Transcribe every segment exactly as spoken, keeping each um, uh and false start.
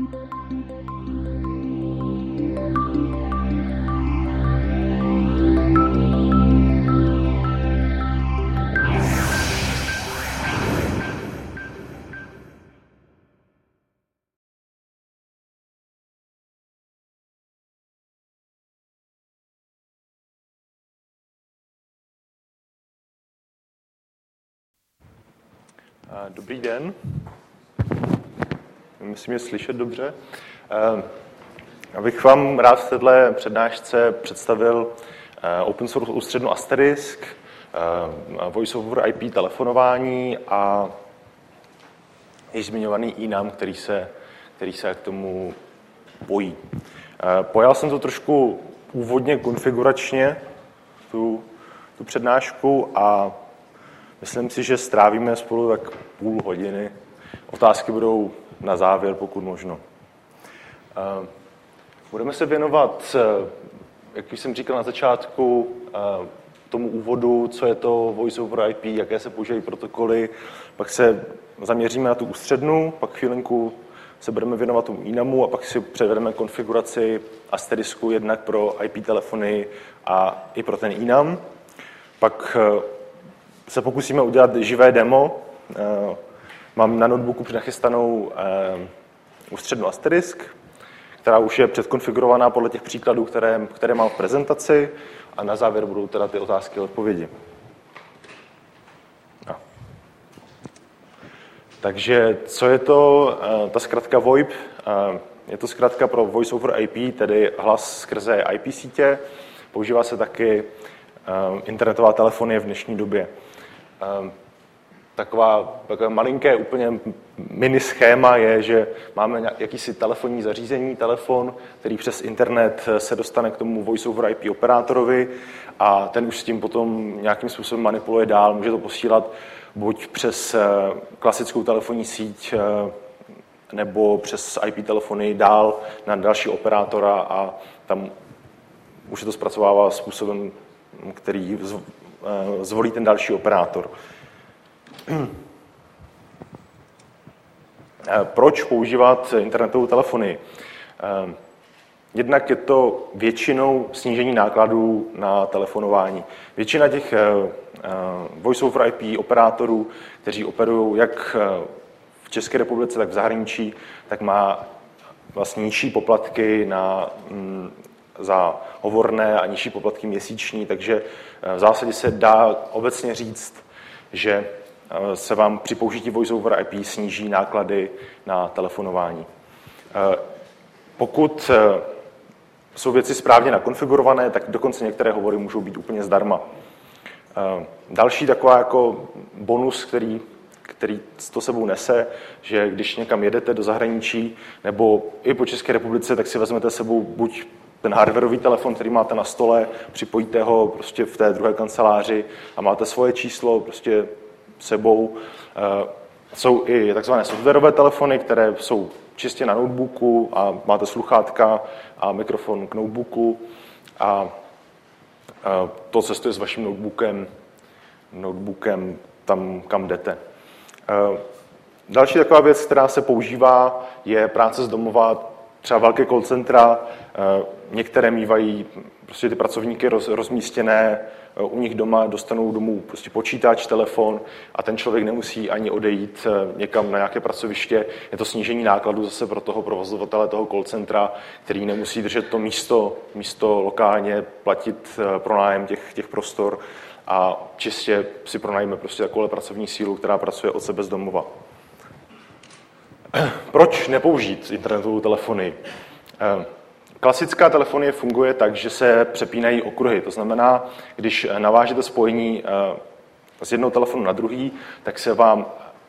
Dobrý den. Myslím, je slyšet dobře. Abych vám rád v této přednášce představil open source ústřednu Asterisk, voice over I P telefonování a již zmiňovaný enum, který se, který se k tomu pojí. Pojal jsem to trošku úvodně konfiguračně, tu, tu přednášku, a myslím si, že strávíme spolu tak půl hodiny. Otázky budou na závěr, pokud možno. Budeme se věnovat, jak už jsem říkal na začátku, tomu úvodu, co je to Voice over I P, jaké se používají protokoly, pak se zaměříme na tu ústřednu, pak chvílinku se budeme věnovat tomu enumu a pak si převedeme konfiguraci Asterisku jednak pro I P telefony a i pro ten enum. Pak se pokusíme udělat živé demo. Mám na notebooku přinachystanou ústřednu Asterisk, která už je předkonfigurovaná podle těch příkladů, které, které mám v prezentaci, a na závěr budou teda ty otázky a odpovědi. No. Takže co je to ta zkratka V O I P? Je to zkratka pro Voice over I P, tedy hlas skrze I P sítě. Používá se taky internetová telefonie v dnešní době. Taková, takové malinké úplně mini schéma je, že máme jakýsi telefonní zařízení, telefon, který přes internet se dostane k tomu voice over I P operátorovi a ten už s tím potom nějakým způsobem manipuluje dál. Může to posílat buď přes klasickou telefonní síť nebo přes I P telefony dál na další operátora a tam už se to zpracovává způsobem, který zvolí ten další operátor. Proč používat internetovou telefonii? Jednak je to většinou snížení nákladů na telefonování. Většina těch voice over I P operátorů, kteří operují jak v České republice, tak v zahraničí, tak má vlastně nižší poplatky na, za hovorné a nižší poplatky měsíční, takže v zásadě se dá obecně říct, že se vám při použití voice over I P sníží náklady na telefonování. Pokud jsou věci správně nakonfigurované, tak dokonce některé hovory můžou být úplně zdarma. Další taková jako bonus, který, který to sebou nese, že když někam jedete do zahraničí nebo i po České republice, tak si vezmete sebou buď ten hardwareový telefon, který máte na stole, připojíte ho prostě v té druhé kanceláři a máte svoje číslo prostě sebou. Jsou i takzvané softwarové telefony, které jsou čistě na notebooku a máte sluchátka a mikrofon k notebooku a to cestuje s vaším notebookem, notebookem tam, kam jdete. Další taková věc, která se používá, je práce z domova. Třeba velké call centra, některé mívají prostě ty pracovníky roz, rozmístěné u nich doma, dostanou domů prostě počítač, telefon a ten člověk nemusí ani odejít někam na nějaké pracoviště. Je to snížení nákladů zase pro toho provozovatele toho call centra, který nemusí držet to místo, místo lokálně, platit pronájem těch, těch prostor a čistě si pronajme prostě takovou pracovní sílu, která pracuje od sebe z domova. Proč nepoužít internetovou telefonii? Klasická telefonie funguje tak, že se přepínají okruhy. To znamená, když navážete spojení z jednoho telefonu na druhý, tak se vám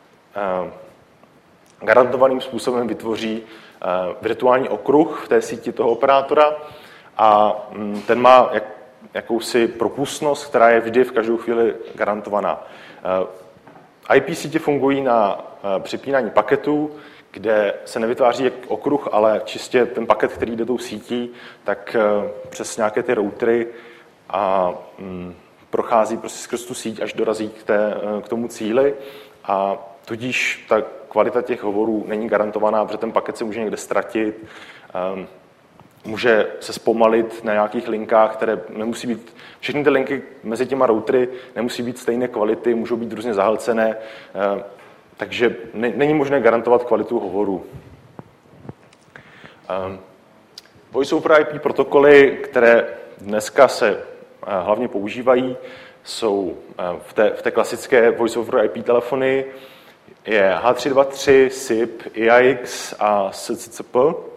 garantovaným způsobem vytvoří virtuální okruh v té síti toho operátora a ten má jak, jakousi propustnost, která je vždy v každou chvíli garantovaná. I P sítě fungují na přepínání paketů, kde se nevytváří jak okruh, ale čistě ten paket, který jde tou sítí, tak přes nějaké ty routery a mm, prochází prostě skrz tu síť, až dorazí k, té, k tomu cíli a tudíž ta kvalita těch hovorů není garantovaná, protože ten paket se může někde ztratit, může se zpomalit na nějakých linkách, které nemusí být, všechny ty linky mezi těma routery nemusí být stejné kvality, můžou být různě zahlcené, takže není možné garantovat kvalitu hovorů. Voice over I P protokoly, které dneska se hlavně používají, jsou v té, v té klasické Voice over I P telefony, je H tři dvacet tři, S I P, I A X a S C C P.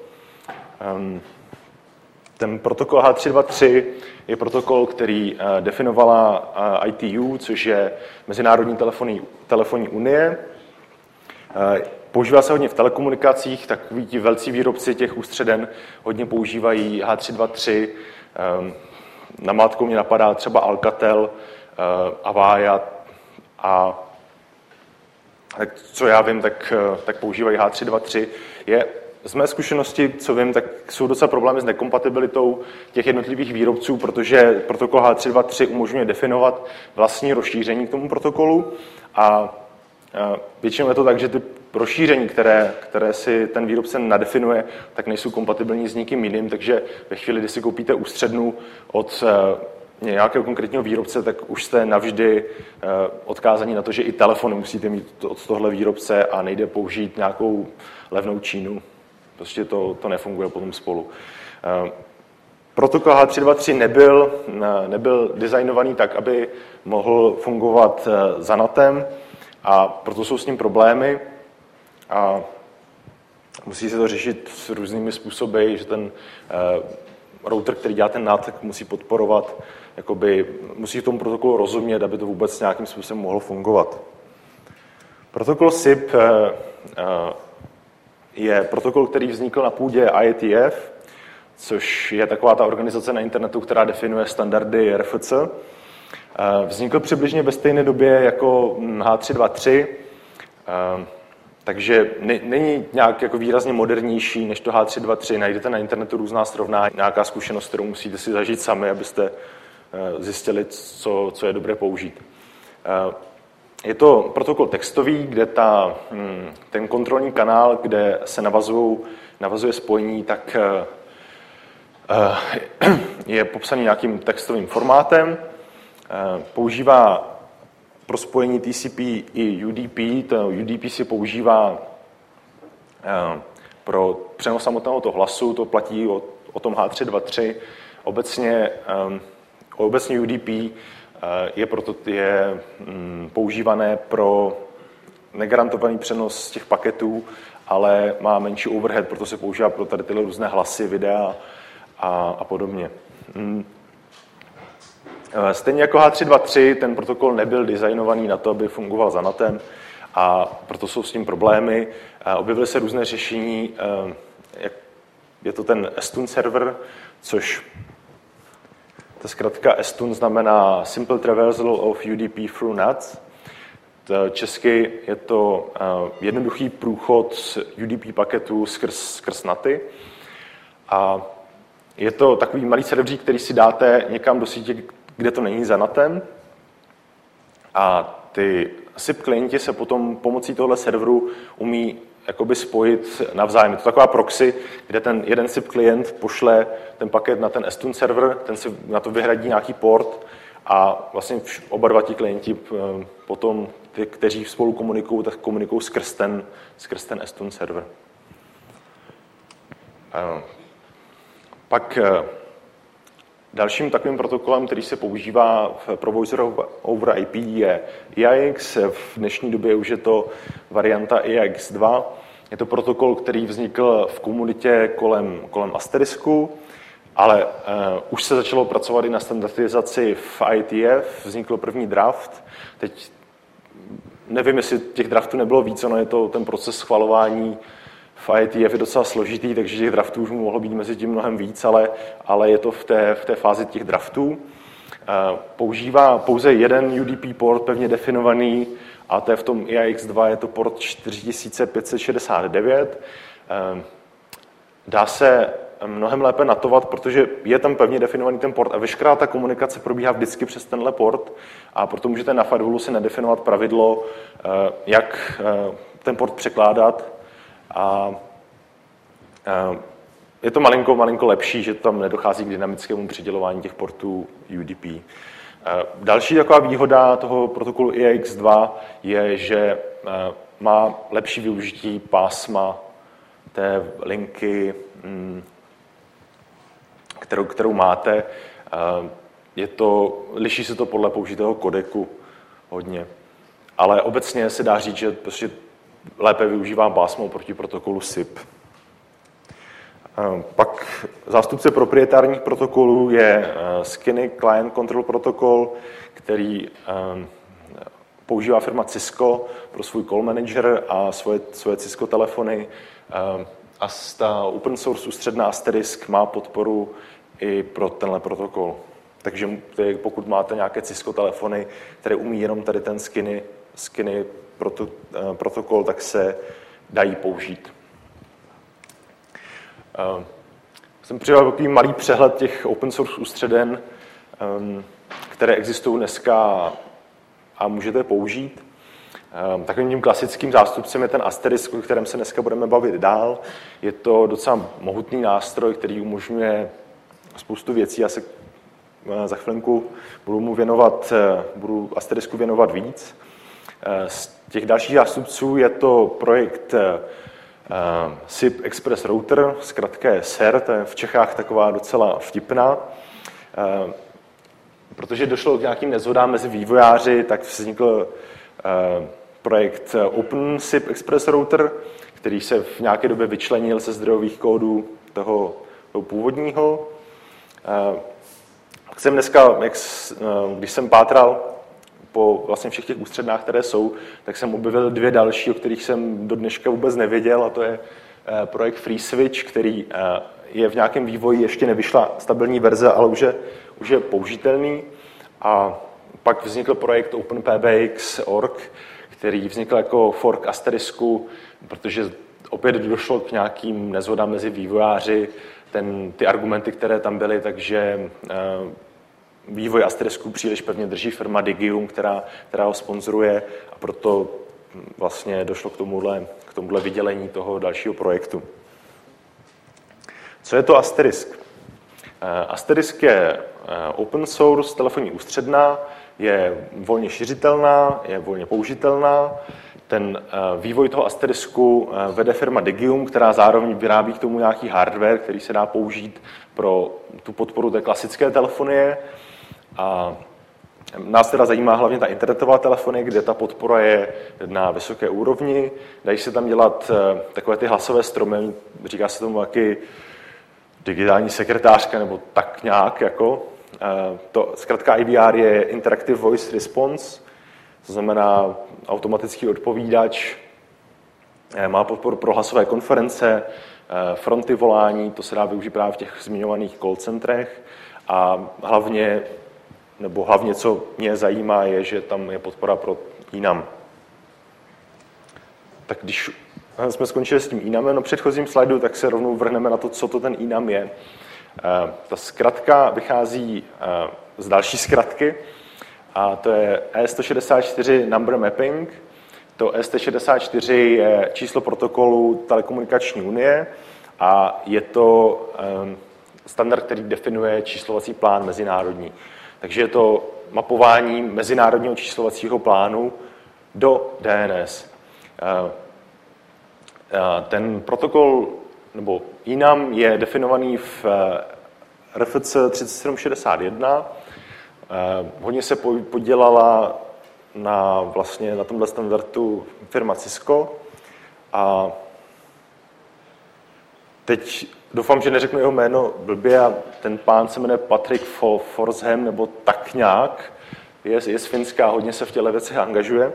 Ten protokol H tři dvacet tři je protokol, který definovala I T U, což je Mezinárodní telefonní, telefonní unie. Používá se hodně v telekomunikacích, takoví ti velcí výrobci těch ústředen hodně používají H tři dvacet tři. Namátkou mě napadá třeba Alcatel, Avaya a tak co já vím, tak, tak používají H tři dvacet tři. Je, z mé zkušenosti, co vím, tak jsou docela problémy s nekompatibilitou těch jednotlivých výrobců, protože protokol H tři dvacet tři umožňuje definovat vlastní rozšíření k tomu protokolu a většinou je to tak, že ty rozšíření, které, které si ten výrobce nadefinuje, tak nejsou kompatibilní s nikým jiným, takže ve chvíli, kdy si koupíte ústřednu od nějakého konkrétního výrobce, tak už jste navždy odkázaní na to, že i telefony musíte mít od tohle výrobce a nejde použít nějakou levnou Čínu. Prostě to, to nefunguje potom spolu. Protokol H tři dvacet tři nebyl, nebyl designovaný tak, aby mohl fungovat za NATem a proto jsou s ním problémy a musí se to řešit s různými způsoby, že ten router, který dělá ten N A T, musí podporovat, jakoby, musí tomu protokolu rozumět, aby to vůbec nějakým způsobem mohlo fungovat. Protokol S I P je protokol, který vznikl na půdě I A T F, což je taková ta organizace na internetu, která definuje standardy R F C. Vznikl přibližně ve stejné době jako H tři dvacet tři, takže není nějak jako výrazně modernější než to H tři dvacet tři. Najdete na internetu různá srovnání, nějaká zkušenost, kterou musíte si zažít sami, abyste zjistili, co, co je dobré použít. Je to protokol textový, kde ta, ten kontrolní kanál, kde se navazují, navazuje spojení, tak je popsaný nějakým textovým formátem. Používá pro spojení T C P i U D P. To U D P si používá pro přenos samotného toho hlasu, to platí o, o tom H tři dvacet tři. Obecně, obecně U D P je, proto, je používané pro negarantovaný přenos těch paketů, ale má menší overhead, proto se používá pro tady tyhle různé hlasy, videa a, a podobně. Stejně jako H tři dvacet tři, ten protokol nebyl designovaný na to, aby fungoval za NATem a proto jsou s tím problémy. Objevily se různé řešení, je to ten S T U N server, což ta zkratka S T U N znamená Simple Traversal of U D P through N A T. Česky je to jednoduchý průchod z U D P paketů skrz, skrz NATy. A je to takový malý serveřík, který si dáte někam do sítě, kde to není za NATem. A ty S I P klienti se potom pomocí tohle serveru umí jakoby spojit navzájem. Je to taková proxy, kde ten jeden S I P klient pošle ten paket na ten S T U N server, ten si na to vyhradí nějaký port a vlastně oba dva ti klienti potom, ty, kteří spolu komunikují, tak komunikují skrz ten, skrz ten S T U N server. Pak dalším takovým protokolem, který se používá pro Voice over I P, je I A X. V dnešní době už je to varianta I A X dva. Je to protokol, který vznikl v komunitě kolem, kolem Asterisku, ale uh, už se začalo pracovat i na standardizaci v I T F. Vznikl první draft. Teď nevím, jestli těch draftů nebylo víc, ono je to ten proces schvalování v I T F je docela složitý, takže těch draftů už mohlo být mezi tím mnohem víc, ale, ale je to v té, v té fázi těch draftů. Používá pouze jeden U D P port pevně definovaný a to je v tom I A X dva, je to port čtyři tisíce pět set šedesát devět. Dá se mnohem lépe natovat, protože je tam pevně definovaný ten port a veškerá ta komunikace probíhá vždycky přes tenhle port a proto můžete na firewallu si nadefinovat pravidlo, jak ten port překládat a je to malinko, malinko lepší, že tam nedochází k dynamickému přidělování těch portů U D P. Další taková výhoda toho protokolu I A X dva je, že má lepší využití pásma té linky, kterou, kterou máte. Je to, liší se to podle použitého kodeku hodně. Ale obecně se dá říct, že prostě lépe využívá pásmo proti protokolu S I P. Pak zástupce proprietárních protokolů je Skinny Client Control Protocol, který používá firma Cisco pro svůj call manager a svoje, svoje Cisco telefony. A ta open source ústředná Asterisk má podporu i pro tenhle protokol. Takže pokud máte nějaké Cisco telefony, které umí jenom tady ten Skinny, skinny proto, protokol, tak se dají použít. Uh, jsem přidal takový malý přehled těch open source ústředen, um, které existují dneska a můžete použít. Um, takovým tím klasickým zástupcem je ten Asterisk, o kterém se dneska budeme bavit dál. Je to docela mohutný nástroj, který umožňuje spoustu věcí. Já se uh, za chvilinku budu mu věnovat, uh, budu Asterisku věnovat víc. Uh, z těch dalších zástupců je to projekt uh, Uh, S I P Express Router, zkrátka je S E R, to je v Čechách taková docela vtipná. Uh, protože došlo k nějakým neshodám mezi vývojáři, tak vznikl uh, projekt Open S I P Express Router, který se v nějaké době vyčlenil ze zdrojových kódů toho, toho původního. Uh, jsem dneska, jak, uh, když jsem pátral po vlastně všech těch ústřednách, které jsou, tak jsem objevil dvě další, o kterých jsem do dneška vůbec nevěděl, a to je projekt FreeSwitch, který je v nějakém vývoji, ještě nevyšla stabilní verze, ale už je, už je použitelný. A pak vznikl projekt OpenPBX tečka org, který vznikl jako fork Asterisku, protože opět došlo k nějakým neshodám mezi vývojáři, ten, ty argumenty, které tam byly, takže vývoj Asterisku příliš pevně drží firma Digium, která, která ho sponzoruje, a proto vlastně došlo k tomuhle, k tomuhle vydělení toho dalšího projektu. Co je to Asterisk? Asterisk je open source telefonní ústředna, je volně šiřitelná, je volně použitelná. Ten vývoj toho Asterisku vede firma Digium, která zároveň vyrábí k tomu nějaký hardware, který se dá použít pro tu podporu té klasické telefonie. A nás teda zajímá hlavně ta internetová telefonie, kde ta podpora je na vysoké úrovni. Dají se tam dělat takové ty hlasové stromy, říká se tomu taky digitální sekretářka, nebo tak nějak. Jako. To, zkrátka I V R je Interactive Voice Response, to znamená automatický odpovídač, má podporu pro hlasové konference, fronty volání, to se dá využít právě v těch zmiňovaných call centrech, a hlavně, nebo hlavně, co mě zajímá, je, že tam je podpora pro I N A M. Tak když jsme skončili s tím I N A M na předchozím slajdu, tak se rovnou vrhneme na to, co to ten I N A M je. Ta zkratka vychází z další zkratky, a to je E sto šedesát čtyři Number Mapping. To E sto šedesát čtyři je číslo protokolu Telekomunikační unie a je to standard, který definuje číslovací plán mezinárodní. Takže je to mapování mezinárodního číslovacího plánu do D N S. Ten protokol, nebo I N A M, je definovaný v R F C třicet sedm šedesát jedna. Hodně se podělala na, vlastně, na tomhle standardu firma Cisco. A teď doufám, že neřeknu jeho jméno blbě, a ten pán se jmenuje Patrick Forsham, nebo tak nějak. Je, je z Finska a hodně se v těchto věcech angažuje.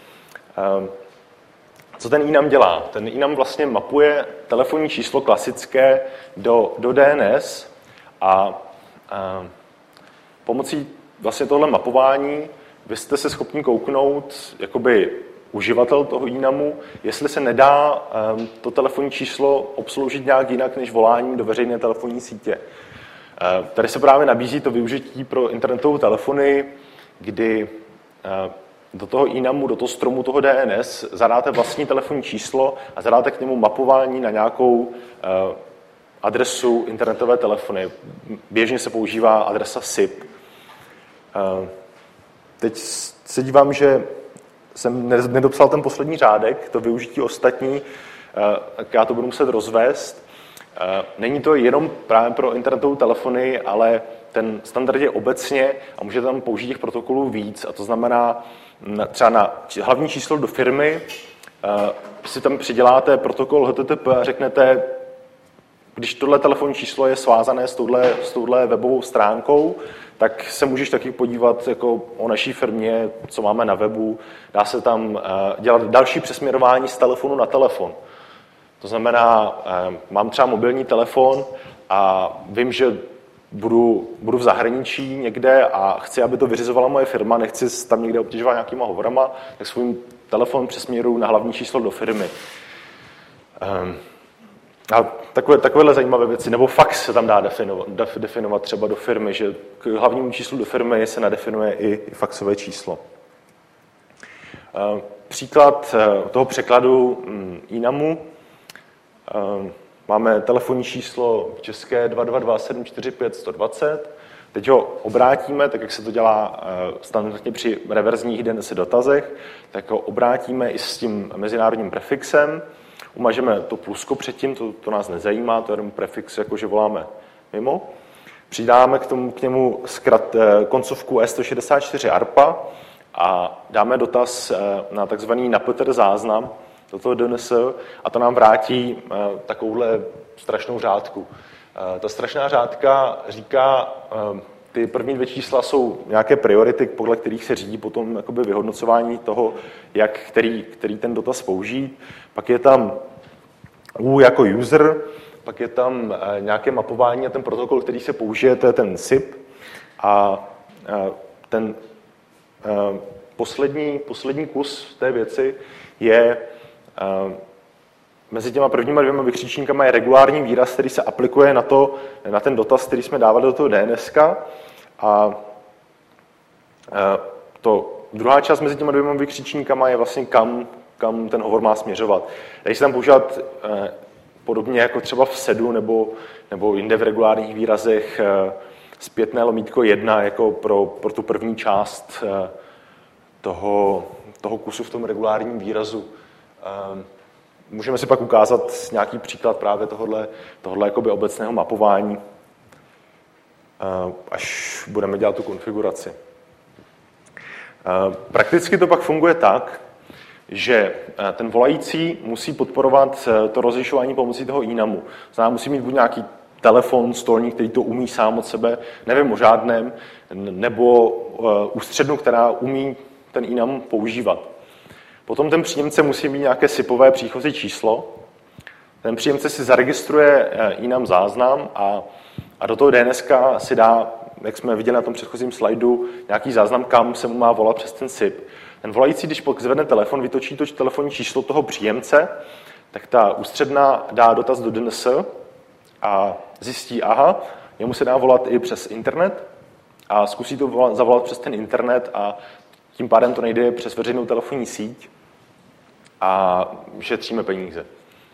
Co ten I N A M dělá? Ten I N A M vlastně mapuje telefonní číslo klasické do, do D N S a, a pomocí vlastně tohle mapování vy jste se schopni kouknout jakoby uživatel toho ínamu, jestli se nedá um, to telefonní číslo obsloužit nějak jinak než voláním do veřejné telefonní sítě. Uh, tady se právě nabízí to využití pro internetovou telefonii, kdy uh, do toho ínamu, do toho stromu toho D N S zadáte vlastní telefonní číslo a zadáte k němu mapování na nějakou uh, adresu internetové telefony. Běžně se používá adresa S I P. Uh, teď se dívám, že jsem nedopsal ten poslední řádek, to využití ostatní, tak já to budu muset rozvést. Není to jenom právě pro internetovou telefony, ale ten standard je obecně a můžete tam použít těch protokolů víc. A to znamená, třeba na hlavní číslo do firmy si tam přiděláte protokol H T T P a řeknete, když tohle telefonní číslo je svázané s touhle, s touhle webovou stránkou, tak se můžeš taky podívat jako o naší firmě, co máme na webu. Dá se tam dělat další přesměrování z telefonu na telefon. To znamená, mám třeba mobilní telefon a vím, že budu, budu v zahraničí někde a chci, aby to vyřizovala moje firma, nechci tam někde obtěžovat nějakýma hovorama, tak svůj telefon přesměruju na hlavní číslo do firmy. A takové, takovéhle zajímavé věci, nebo fax se tam dá definovat, definovat třeba do firmy, že k hlavnímu číslu do firmy se nadefinuje i, i faxové číslo. Příklad toho překladu ínamu. Máme telefonní číslo české dva dva dva sedm čtyři pět jedna dva nula. Teď ho obrátíme, tak jak se to dělá standardně při reverzních D N S dotazech, tak ho obrátíme i s tím mezinárodním prefixem. Umažeme to plusko předtím, to, to nás nezajímá, to je jenom prefix, jakože voláme mimo. Přidáme k, tomu, k němu zkrat, koncovku E sto šedesát čtyři A R P A a dáme dotaz na takzvaný napeter záznam do toho D N S a to nám vrátí takovouhle strašnou řádku. Ta strašná řádka říká, ty první dvě čísla jsou nějaké priority, podle kterých se řídí potom jakoby vyhodnocování toho, jak který, který ten dotaz použít. Pak je tam U jako user, pak je tam nějaké mapování a ten protokol, který se použije, to je ten S I P. A ten poslední, poslední kus té věci je mezi těma prvníma dvěma vykřičníkama je regulární výraz, který se aplikuje na, to, na ten dotaz, který jsme dávali do toho D N S ka. A to druhá část mezi těma dvěma vykřičníkama je vlastně kam, kam ten hovor má směřovat. Když se tam používat podobně jako třeba v sedu nebo, nebo jinde v regulárních výrazech zpětné lomítko jedna jako pro, pro tu první část toho, toho kusu v tom regulárním výrazu. Můžeme si pak ukázat nějaký příklad právě tohohle, tohohle jakoby obecného mapování, až budeme dělat tu konfiguraci. Prakticky to pak funguje tak, že ten volající musí podporovat to rozlišování pomocí toho ínamu. Znamená, musí mít buď nějaký telefon, stolník, který to umí sám od sebe, nevím o žádném, nebo ústřednu, která umí ten ínam používat. Potom ten příjemce musí mít nějaké SIPové příchozí číslo. Ten příjemce si zaregistruje ínam záznam a, a do toho D N S ka si dá, jak jsme viděli na tom předchozím slajdu, nějaký záznam, kam se mu má volat přes ten S I P. Ten volající, když zvedne telefon, vytočí to telefonní číslo toho příjemce, tak ta ústředna dá dotaz do D N S a zjistí, aha, jemu se dá volat i přes internet a zkusí to zavolat přes ten internet a tím pádem to nejde přes veřejnou telefonní síť a šetříme peníze.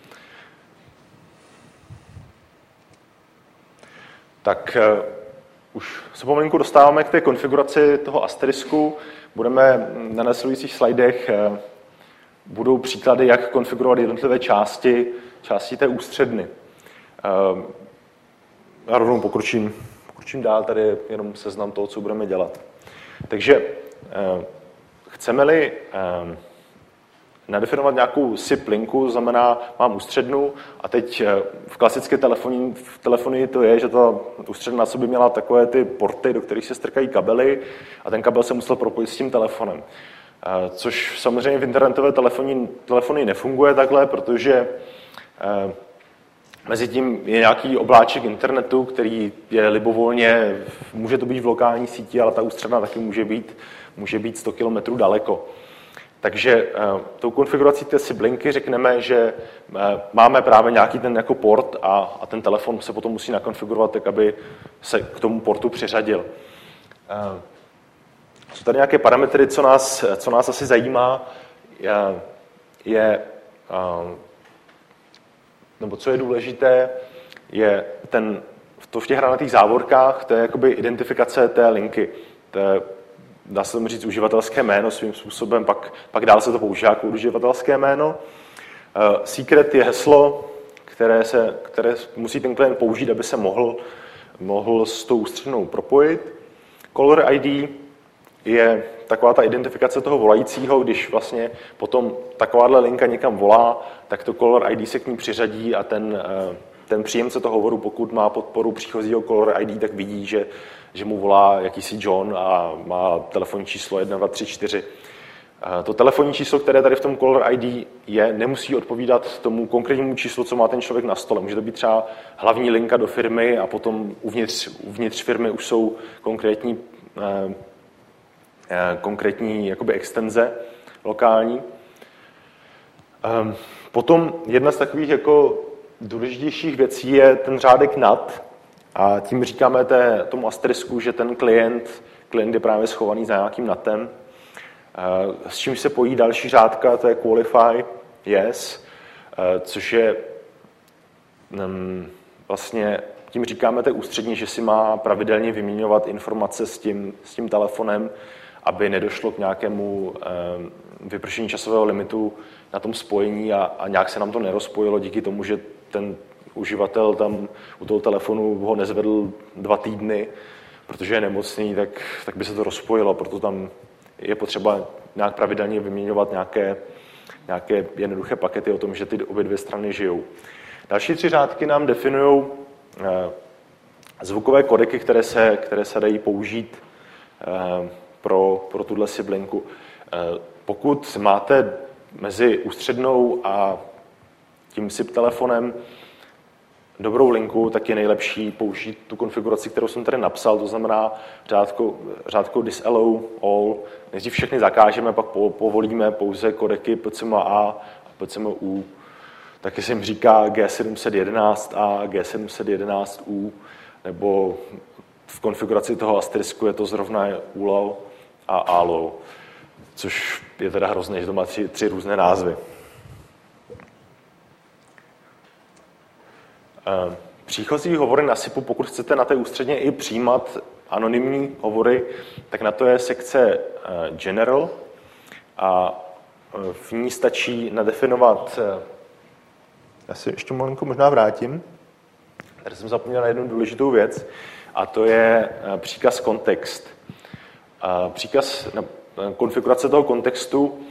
Tak uh, už se pomalinku dostáváme k té konfiguraci toho asterisku. Budeme na následujících slajdech, uh, budou příklady, jak konfigurovat jednotlivé části, části té ústředny. Uh, já rovnou pokročím, pokročím dál, tady je jenom seznam toho, co budeme dělat. Takže uh, chceme-li uh, nadefinovat nějakou S I P linku, znamená, mám ústřednu a teď v klasické telefonii, v telefonii to je, že ta ústředna na sobě měla takové ty porty, do kterých se strkají kabely a ten kabel se musel propojit s tím telefonem. Což samozřejmě v internetové telefonii, telefonii nefunguje takhle, protože mezi tím je nějaký obláček internetu, který je libovolně, může to být v lokální síti, ale ta ústředna taky může být, může být sto kilometrů daleko. Takže uh, tou konfigurací té SIP linky řekneme, že uh, máme právě nějaký ten jako port a, a ten telefon se potom musí nakonfigurovat tak, aby se k tomu portu přiřadil. Uh, jsou tady nějaké parametry, co nás, co nás asi zajímá, je, je uh, nebo co je důležité, je ten, to v těch hranatých závorkách, to je jakoby identifikace té linky. To je, dá se tomu říct, uživatelské jméno svým způsobem, pak, pak dál se to používá jako uživatelské jméno. Uh, secret je heslo, které, se, které musí ten klient použít, aby se mohl, mohl s tou ústřednou propojit. Caller I D je taková ta identifikace toho volajícího, když vlastně potom takováhle linka někam volá, tak to caller I D se k ní přiřadí a ten, ten příjemce toho hovoru, pokud má podporu příchozího caller I D, tak vidí, že, že mu volá jakýsi John a má telefonní číslo jedna dva tři čtyři. To telefonní číslo, které tady v tom caller I D je, nemusí odpovídat tomu konkrétnímu číslu, co má ten člověk na stole. Může to být třeba hlavní linka do firmy a potom uvnitř, uvnitř firmy už jsou konkrétní eh, konkrétní jakoby extenze lokální. Potom jedna z takových jako důležitějších věcí je ten řádek nad a tím říkáme té, tomu asterisku, že ten klient, klient je právě schovaný za nějakým natem. S čím se pojí další řádka, to je qualify, yes, což je vlastně, tím říkáme té ústřední, že si má pravidelně vyměňovat informace s tím, s tím telefonem, aby nedošlo k nějakému eh, vypršení časového limitu na tom spojení a, a nějak se nám to nerozpojilo díky tomu, že ten uživatel tam u toho telefonu ho nezvedl dva týdny, protože je nemocný, tak, tak by se to rozpojilo, proto tam je potřeba nějak pravidelně vyměňovat nějaké, nějaké jednoduché pakety o tom, že ty obě dvě strany žijou. Další tři řádky nám definují eh, zvukové kodeky, které se, které se dají použít eh, pro, pro tuhle SIP linku. Pokud máte mezi ústřednou a tím SIP telefonem dobrou linku, tak je nejlepší použít tu konfiguraci, kterou jsem tady napsal, to znamená řádkou, řádkou disallow all. Nejdřív všechny zakážeme, pak povolíme pouze kodeky P C M A a P C M U. Taky se jim říká G sedm set jedenáct a G sedm set jedenáct U, nebo v konfiguraci toho asterisku je to zrovna U L O a A L O, což je teda hrozné, že to má tři, tři různé názvy. Příchozí hovory na SIPu, pokud chcete na té ústředně i přijímat anonymní hovory, tak na to je sekce General a v ní stačí nadefinovat, já se ještě malinko možná vrátím, tady jsem zapomněl na jednu důležitou věc, a to je příkaz kontext. Příkaz konfigurace toho kontextu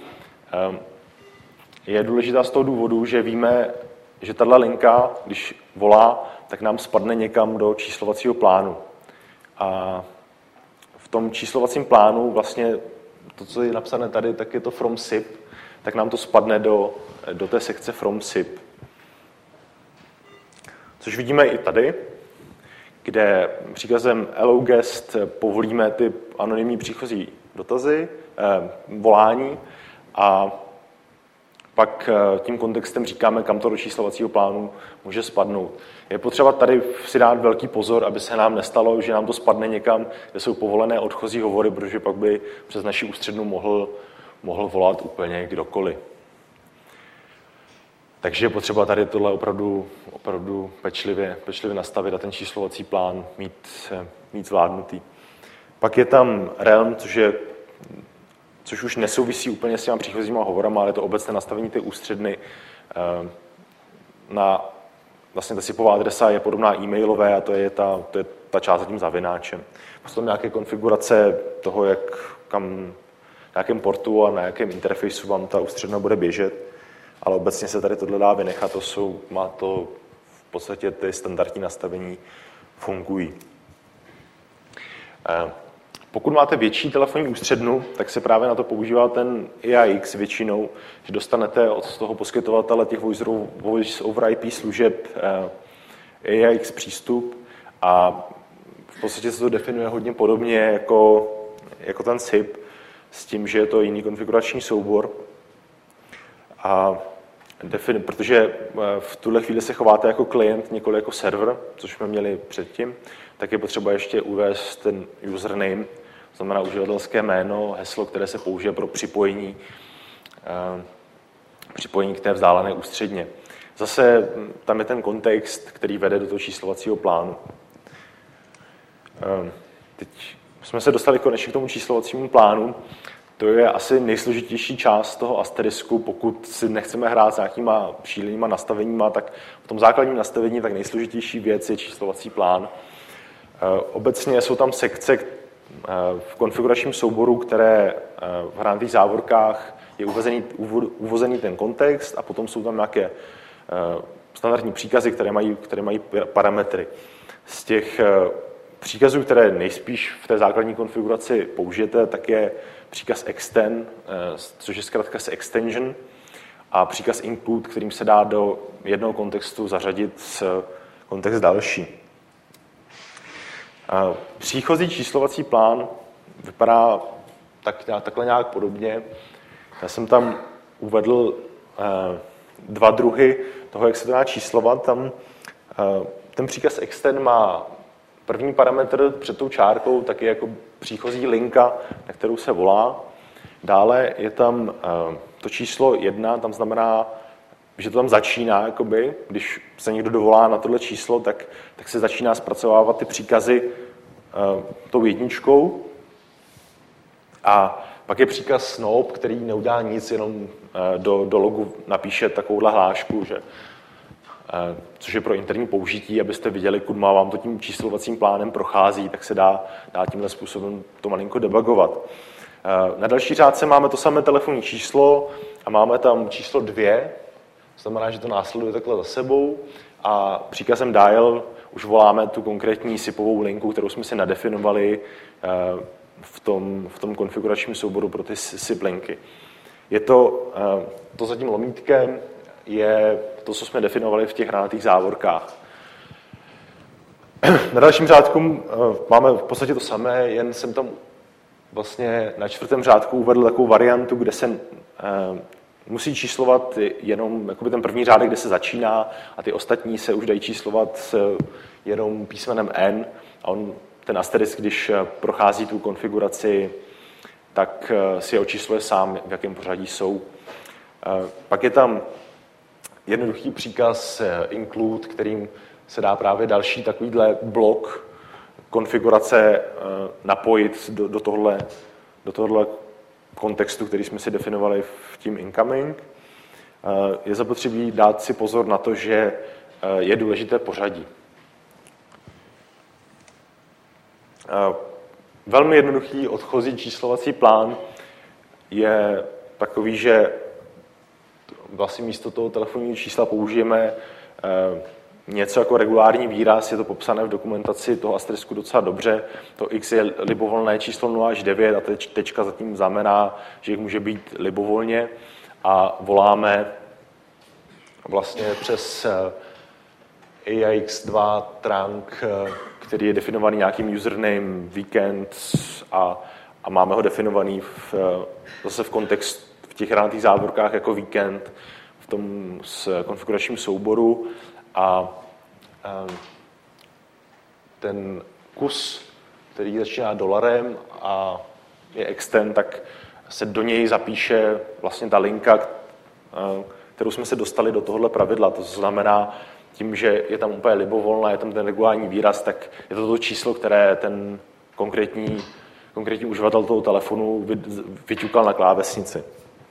je důležitá z toho důvodu, že víme, že tato linka, když volá, tak nám spadne někam do číslovacího plánu. A v tom číslovacím plánu vlastně to, co je napsané tady, tak je to from SIP, tak nám to spadne do, do té sekce from SIP. Což vidíme i tady, kde příkazem hello guest povolíme ty anonymní příchozí dotazy, eh, volání a pak tím kontextem říkáme, kam to do číslovacího plánu může spadnout. Je potřeba tady si dát velký pozor, aby se nám nestalo, že nám to spadne někam, kde jsou povolené odchozí hovory, protože pak by přes naši ústřednu mohl, mohl volat úplně kdokoliv. Takže je potřeba tady tohle opravdu, opravdu pečlivě, pečlivě nastavit a ten číslovací plán mít, mít zvládnutý. Pak je tam realm, což je což už nesouvisí úplně s těma příchozíma hovorama, ale je to obecné nastavení té ústředny. Na, vlastně ta SIPová adresa je podobná e-mailové a to je ta, to je ta část za tím zavináčem. Potom nějaké konfigurace toho, jak, kam, na jakém portu a na jakém interfejsu vám ta ústředna bude běžet, ale obecně se tady tohle dá vynechat, to jsou, má to v podstatě ty standardní nastavení fungují. Pokud máte větší telefonní ústřednu, tak se právě na to používá ten A I X většinou, že dostanete od toho poskytovatele těch voice over I P služeb A I X přístup a v podstatě se to definuje hodně podobně jako, jako ten SIP. s tím, že je to jiný konfigurační soubor. A defini- protože v tuhle chvíli se chováte jako klient, nikoli jako server, což jsme měli předtím, tak je potřeba ještě uvést ten username, to znamená uživatelské jméno, heslo, které se použije pro připojení, uh, připojení k té vzdálené ústředně. Zase tam je ten kontext, který vede do toho číslovacího plánu. Uh, teď jsme se dostali konečně k tomu číslovacímu plánu. To je asi nejsložitější část toho asterisku, pokud si nechceme hrát s nějakýma šílenýma nastaveníma, tak v tom základním nastavení tak nejsložitější věc je číslovací plán. Obecně jsou tam sekce v konfiguračním souboru, které v hranatých závorkách je uvezený, uvozený ten kontext a potom jsou tam nějaké standardní příkazy, které mají, které mají parametry. Z těch příkazů, které nejspíš v té základní konfiguraci použijete, tak je příkaz extend, což je zkrátka se extension, a příkaz include, kterým se dá do jednoho kontextu zařadit s kontext další. Příchozí číslovací plán vypadá tak, takhle nějak podobně. Já jsem tam uvedl dva druhy toho, jak se to dá číslovat. Tam ten příkaz extend má první parametr před tou čárkou, tak je jako příchozí linka, na kterou se volá. Dále je tam to číslo jedna, tam znamená, že to tam začíná, jakoby, když se někdo dovolá na tohle číslo, tak, tak se začíná zpracovávat ty příkazy uh, tou jedničkou. A pak je příkaz snoop, který neudělá nic, jenom uh, do, do logu napíše takovouhle hlášku, že, uh, což je pro interní použití, abyste viděli, kudy vám to tím číslovacím plánem prochází, tak se dá, dá tímhle způsobem to malinko debugovat. Uh, na další řádce máme to samé telefonní číslo a máme tam číslo dvě, to znamená, že to následuje takhle za sebou a příkazem dial už voláme tu konkrétní sipovou linku, kterou jsme si nadefinovali v tom, v tom konfiguračním souboru pro ty sip linky. Je to, to za tím lomítkem je to, co jsme definovali v těch hranatých závorkách. Na dalším řádku máme v podstatě to samé, jen jsem tam vlastně na čtvrtém řádku uvedl takovou variantu, kde se musí číslovat jenom jakoby ten první řádek, kde se začíná, a ty ostatní se už dají číslovat jenom písmenem N. A on, ten asterisk, když prochází tu konfiguraci, tak si je očísluje sám, v jakém pořadí jsou. Pak je tam jednoduchý příkaz include, kterým se dá právě další takovýhle blok konfigurace napojit do, do tohle, do tohle kontextu, který jsme si definovali v tím incoming. Je zapotřebí dát si pozor na to, že je důležité pořadí. Velmi jednoduchý odchozí číslovací plán je takový, že vlastně místo toho telefonního čísla použijeme něco jako regulární výraz, je to popsané v dokumentaci toho asterisku docela dobře. To x je libovolné číslo nula až devět a tečka zatím znamená, že jich může být libovolně, a voláme vlastně přes A I X dva trunk, který je definovaný nějakým username weekend a, a máme ho definovaný v, zase v kontextu v těch hranatých závorkách jako weekend v tom s konfiguračním souboru. A ten kus, který začíná dolarem a je extend, tak se do něj zapíše vlastně ta linka, kterou jsme se dostali do tohohle pravidla. To znamená, tím, že je tam úplně libovolná, je tam ten regulární výraz, tak je to to číslo, které ten konkrétní, konkrétní uživatel toho telefonu vyťukal na klávesnici.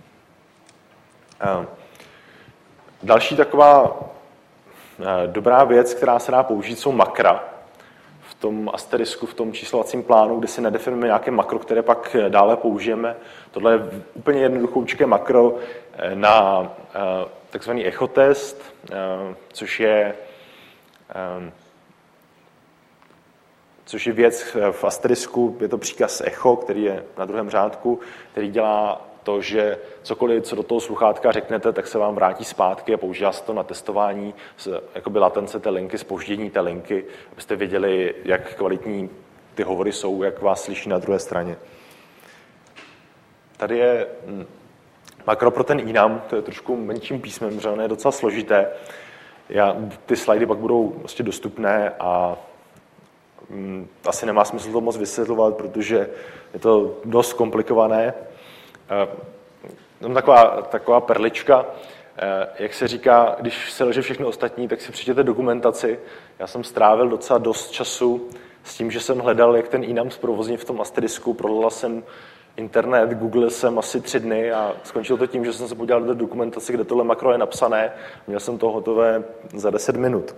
Další taková dobrá věc, která se dá použít, jsou makra. V tom asterisku, v tom číslovacím plánu, kde si nadefinujeme nějaké makro, které pak dále použijeme. Tohle je úplně jednoduchoučké makro na takzvaný echo test, což je, což je věc v asterisku, je to příkaz echo, který je na druhém řádku, který dělá to, že cokoliv, co do toho sluchátka řeknete, tak se vám vrátí zpátky a používá se to na testování jakoby latence té linky, zpoždění té linky, abyste věděli, jak kvalitní ty hovory jsou, jak vás slyší na druhé straně. tady je makro pro ten enum, to je trošku menším písmem, že ono je docela složité. Já, ty slajdy pak budou prostě dostupné a mm, asi nemá smysl to moc vysvětlovat, protože je to dost komplikované. Tam taková, taková perlička, jak se říká, když se leže všechny ostatní, tak si přečtěte dokumentaci. Já jsem strávil docela dost času s tím, že jsem hledal, jak ten enum zprovoznit v tom asterisku. Prolila jsem internet, googlil jsem asi tři dny a skončilo to tím, že jsem se podíval do dokumentace, kde tohle makro je napsané. Měl jsem to hotové za deset minut.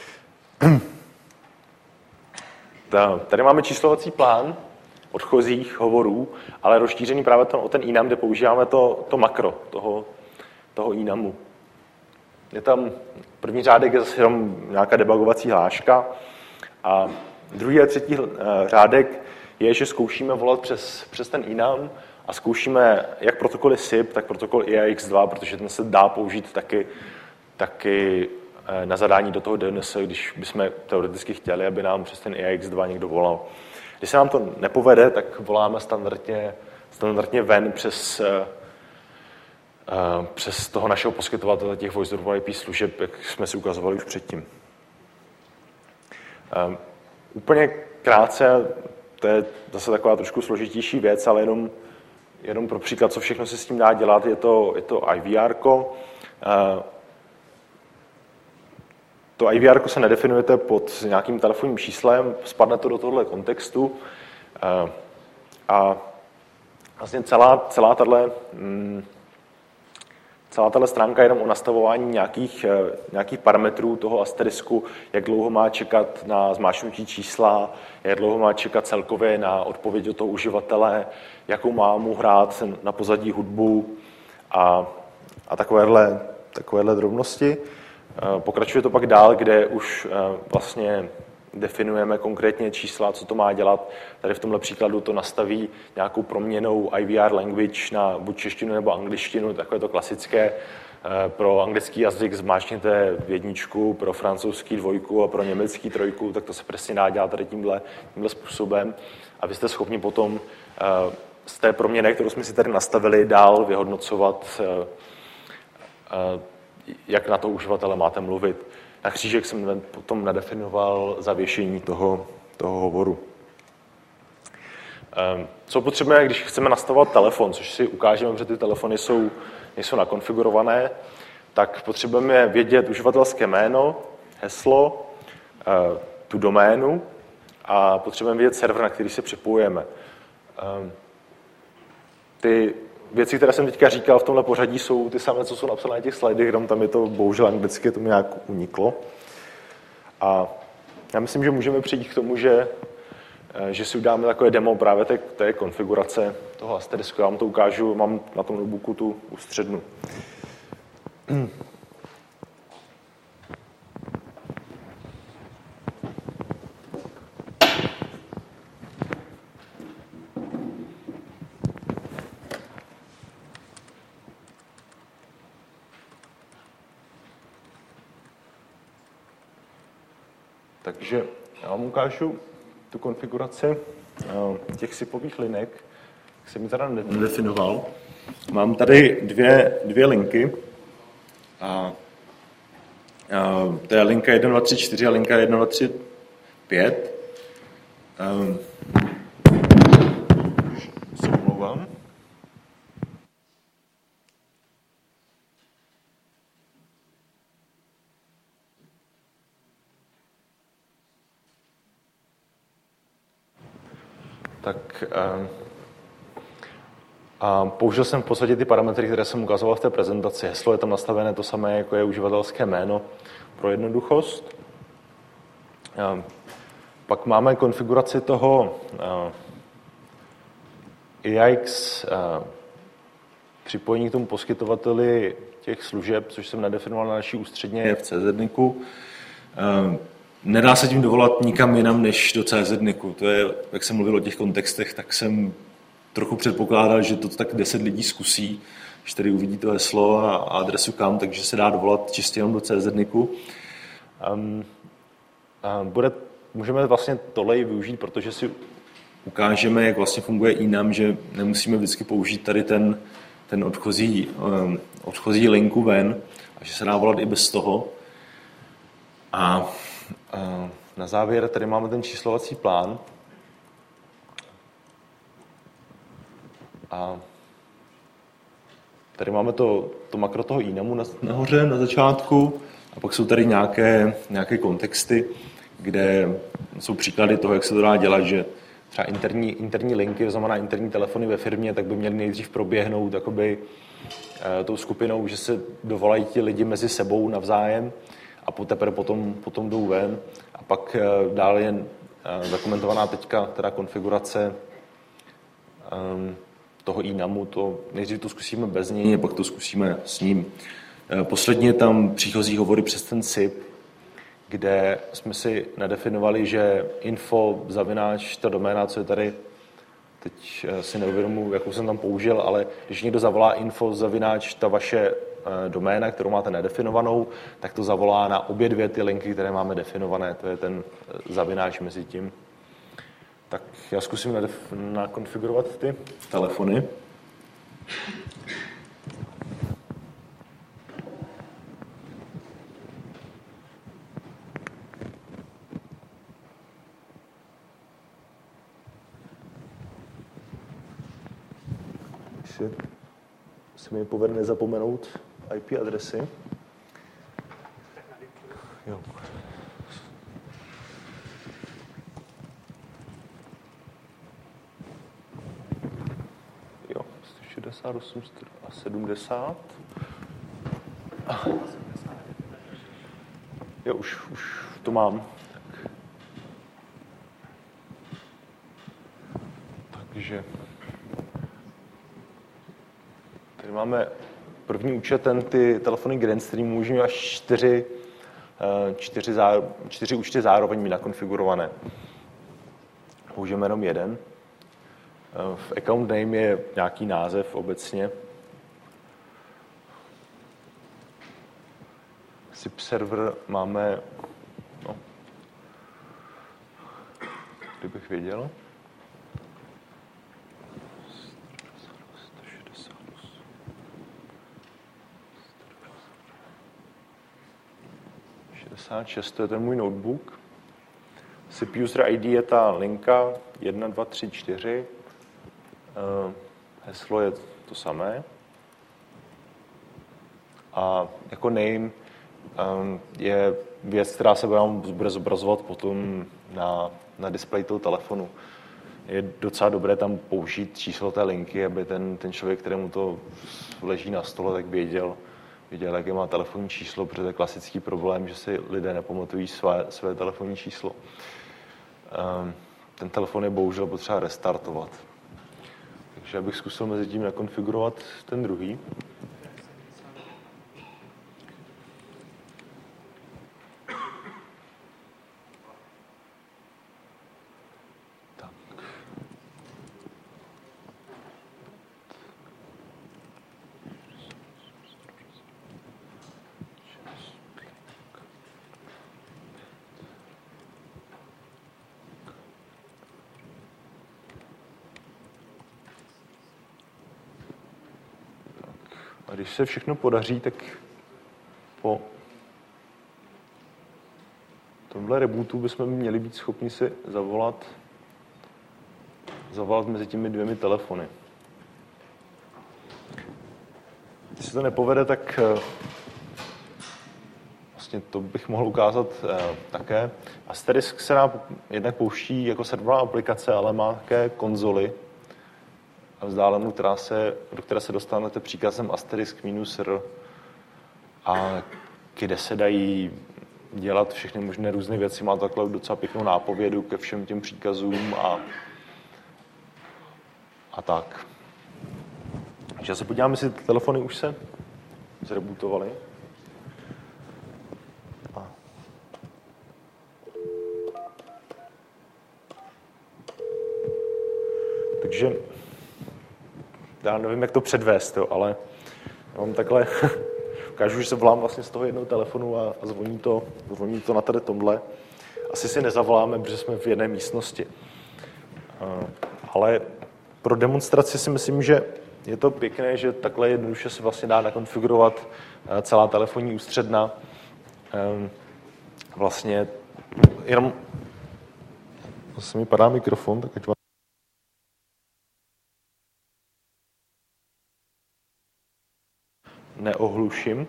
Tady máme číslovací plán odchozích hovorů, ale rozšířený právě ten, o ten enum, kde používáme to, to makro toho, toho enumu. Je tam první řádek je zase jenom nějaká debugovací hláška a druhý a třetí řádek je, že zkoušíme volat přes, přes ten enum a zkoušíme jak protokoly S I P, tak protokol I A X dva, protože ten se dá použít taky, taky na zadání do toho D N S, když bychom teoreticky chtěli, aby nám přes ten I A X dva někdo volal. Když se nám to nepovede, tak voláme standardně, standardně ven přes, uh, přes toho našeho poskytovatele těch voice over I P služeb, jak jsme si ukazovali už předtím. Uh, úplně krátce, to je zase taková trošku složitější věc, ale jenom, jenom pro příklad, co všechno se s tím dá dělat, je to, je to I V R ko. Uh, To I V R ko se nedefinujete pod nějakým telefonním číslem, spadne to do tohoto kontextu a vlastně celá, celá tato, celá tato stránka je jenom o nastavování nějakých, nějakých parametrů toho asterisku, jak dlouho má čekat na zmáčknutí čísla, jak dlouho má čekat celkově na odpověď od toho uživatele, jakou má mu hrát na pozadí hudbu a, a takovéhle, takovéhle drobnosti. Pokračuje to pak dál, kde už vlastně definujeme konkrétně čísla, co to má dělat. Tady v tomhle příkladu to nastaví nějakou proměnou I V R language na buď češtinu nebo angličtinu, takové to klasické. Pro anglický jazyk zmáčkněte jedničku, pro francouzský dvojku a pro německý trojku, tak to se přesně dá dělat tady tímhle, tímhle způsobem. A vy jste schopni potom z té proměny, kterou jsme si tady nastavili, dál vyhodnocovat, jak na to uživatele máte mluvit. Na křížek jsem potom nadefinoval zavěšení toho, toho hovoru. Co potřebujeme, když chceme nastavovat telefon, což si ukážeme, že ty telefony jsou, nejsou nakonfigurované, tak potřebujeme vědět uživatelské jméno, heslo, tu doménu a potřebujeme vědět server, na který se připojujeme. Ty věci, které jsem teďka říkal v tomhle pořadí, jsou ty samé, co jsou napsané na těch slidech, jenom tam je to bohužel anglicky, to mi nějak uniklo. A já myslím, že můžeme přejít k tomu, že, že si udáme takové demo právě té, té konfigurace toho asterisku. Já vám to ukážu, mám na tom notebooku tu ústřednu. Takže já vám ukážu tu konfiguraci těch sipových linek, jak jsem ji teda nedefinoval. Mám tady dvě, dvě linky. A, a, to je linka jedna, dva, tři, čtyři a linka jedna, dva, tři, pět. Um, se omlouvám. Tak a použil jsem v podstatě ty parametry, které jsem ukazoval v té prezentaci. Heslo je tam nastavené to samé, jako je uživatelské jméno pro jednoduchost. Pak máme konfiguraci toho I A X připojení k tomu poskytovateli těch služeb, což jsem nadefinoval na naší ústředně v CZNICu. Nedá se tím dovolat nikam jinam než do CZNICu. To je, jak jsem mluvil o těch kontextech, tak jsem trochu předpokládal, že to tak deset lidí zkusí, když tady uvidí to heslo a adresu kam, takže se dá dovolat čistě jenom do CZNICu. Um, bude, můžeme vlastně tohle i využít, protože si ukážeme, jak vlastně funguje í nam, že nemusíme vždycky použít tady ten, ten odchozí, um, odchozí linku ven a že se dá volat i bez toho. A uh, na závěr tady máme ten číslovací plán. A tady máme to, to makro toho í namu nahoře na začátku a pak jsou tady nějaké, nějaké kontexty, kde jsou příklady toho, jak se to dá dělat, že třeba interní, interní linky, to znamená interní telefony ve firmě, tak by měly nejdřív proběhnout jakoby, e, tou skupinou, že se dovolají ti lidi mezi sebou navzájem a teprve potom, potom jdou ven. A pak e, dále je e, zakomentovaná teďka teda konfigurace e, toho í namu, to nejdřív to zkusíme bez něj, a pak to zkusíme s ním. E, posledně tam příchozí hovory přes ten S I P, kde jsme si nadefinovali, že info zavináč, ta doména, co je tady, teď si neuvědomuji, jakou jsem tam použil, ale když někdo zavolá info zavináč, ta vaše doména, kterou máte nedefinovanou, tak to zavolá na obě dvě ty linky, které máme definované, to je ten zavináč mezi tím. Tak já zkusím nadef- nakonfigurovat ty telefony. Jestli se mi povede nezapomenout í pé adresy. Jo. Jo, sto šedesát osm a sedmdesát. Jo, už, už to mám. Tak. Takže tady máme první účet, ten ty telefony Grandstream můžeme až čtyři, čtyři, zá, čtyři účty zároveň mít nakonfigurované. Použijeme jenom jeden. V account name je nějaký název obecně. S I P server máme, no, kdybych věděl. šedesát šest, to je ten můj notebook. S I P user í dé je ta linka jedna, dva, tři, čtyři. Heslo je to samé. A jako name je věc, která se bude zobrazovat potom na, na displeji toho telefonu. Je docela dobré tam použít číslo té linky, aby ten, ten člověk, kterému to leží na stole, tak věděl, věděl, jaké má telefonní číslo, protože to je klasický problém, že si lidé nepamatují své, své telefonní číslo. Ten telefon je bohužel potřeba restartovat. Takže já bych zkusil mezi tím nakonfigurovat ten druhý. Tak. A když se všechno podaří, tak po tomhle rebootu bychom měli být schopni si zavolat, zavolat mezi těmi dvěmi telefony. Když se to nepovede, tak vlastně to bych mohl ukázat také. Asterisk se nám jednak pouští jako serverová aplikace, ale má také konzoly a vzdálenou, která se, do které se dostanete příkazem asterisk minus r, a kde se dají dělat všechny možné různé věci. Má takhle docela pěknou nápovědu ke všem těm příkazům a, a tak. Takže se podíváme, jestli ty telefony už se zrebootovaly. A. Takže já nevím, jak to předvést, jo, ale já mám takhle, ukážu, že se volám vlastně z toho jednoho telefonu a, a zvoní, to, zvoní to na tady tomhle. Asi si nezavoláme, protože jsme v jedné místnosti. Ale pro demonstraci si myslím, že je to pěkné, že takhle jednoduše se vlastně dá nakonfigurovat celá telefonní ústředna. Vlastně jenom vlastně mi padá mikrofon, tak ať vám... neohluším.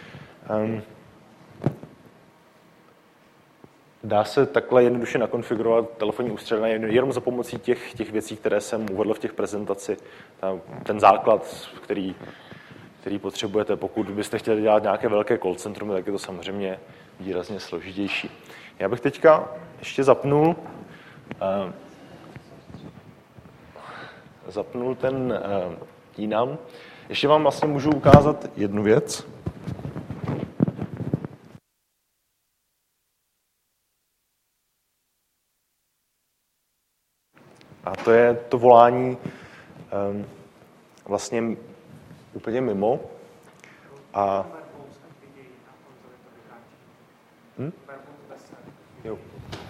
Dá se takhle jednoduše nakonfigurovat telefonní ústředna jenom za pomocí těch, těch věcí, které jsem uvedl v těch prezentaci. Ten základ, který, který potřebujete. Pokud byste chtěli dělat nějaké velké call centrum, tak je to samozřejmě výrazně složitější. Já bych teďka ještě zapnul, uh, zapnul ten uh, Inam. Ještě vám vlastně můžu ukázat jednu věc. A to je to volání um, vlastně úplně mimo. A hm? Jo.